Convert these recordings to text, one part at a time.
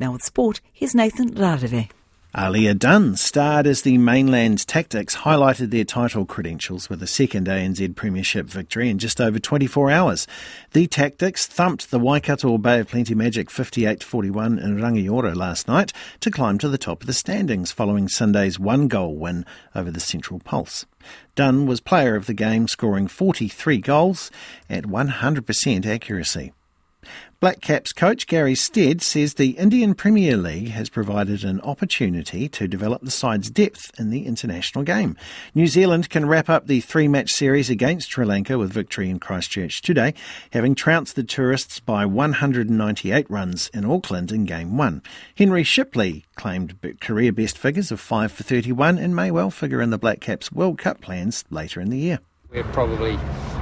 Now with sport, here's Nathan Rarere. Alia Dunn starred as the Mainland Tactics highlighted their title credentials with a second ANZ Premiership victory in just over 24 hours. The Tactics thumped the Waikato Bay of Plenty Magic 58-41 in Rangiora last night to climb to the top of the standings following Sunday's one-goal win over the Central Pulse. Dunn was player of the game, scoring 43 goals at 100% accuracy. Black Caps coach Gary Stead says the Indian Premier League has provided an opportunity to develop the side's depth in the international game. New Zealand can wrap up the three-match series against Sri Lanka with victory in Christchurch today, having trounced the tourists by 198 runs in Auckland in Game 1. Henry Shipley claimed career best figures of 5 for 31 and may well figure in the Black Caps World Cup plans later in the year. We're probably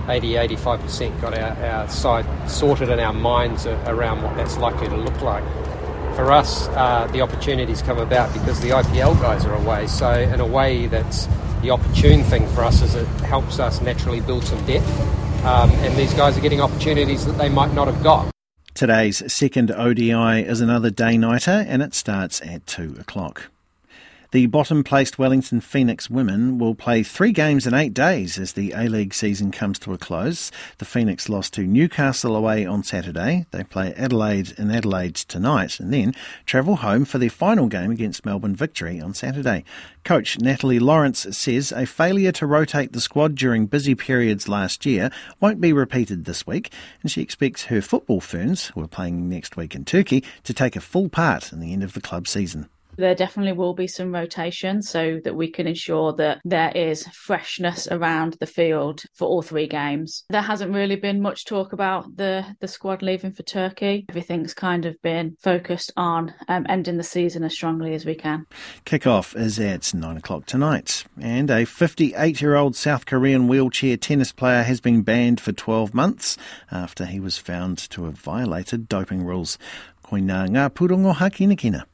80-85% got our side sorted in our minds around what that's likely to look like. For us, the opportunities come about because the IPL guys are away. So in a way, that's the opportune thing for us is it helps us naturally build some depth. And these guys are getting opportunities that they might not have got. Today's second ODI is another day-nighter and it starts at 2 o'clock. The bottom-placed Wellington Phoenix women will play 3 games in 8 days as the A-League season comes to a close. The Phoenix lost to Newcastle away on Saturday. They play Adelaide in Adelaide tonight and then travel home for their final game against Melbourne Victory on Saturday. Coach Natalie Lawrence says a failure to rotate the squad during busy periods last year won't be repeated this week, and she expects her football ferns, who are playing next week in Turkey, to take a full part in the end of the club season. There definitely will be some rotation so that we can ensure that there is freshness around the field for all 3 games. There hasn't really been much talk about the squad leaving for Turkey. Everything's kind of been focused on ending the season as strongly as we can. Kick-off is at 9 o'clock tonight. And a 58-year-old South Korean wheelchair tennis player has been banned for 12 months after he was found to have violated doping rules. Koina ngā pūrongo haki na kina.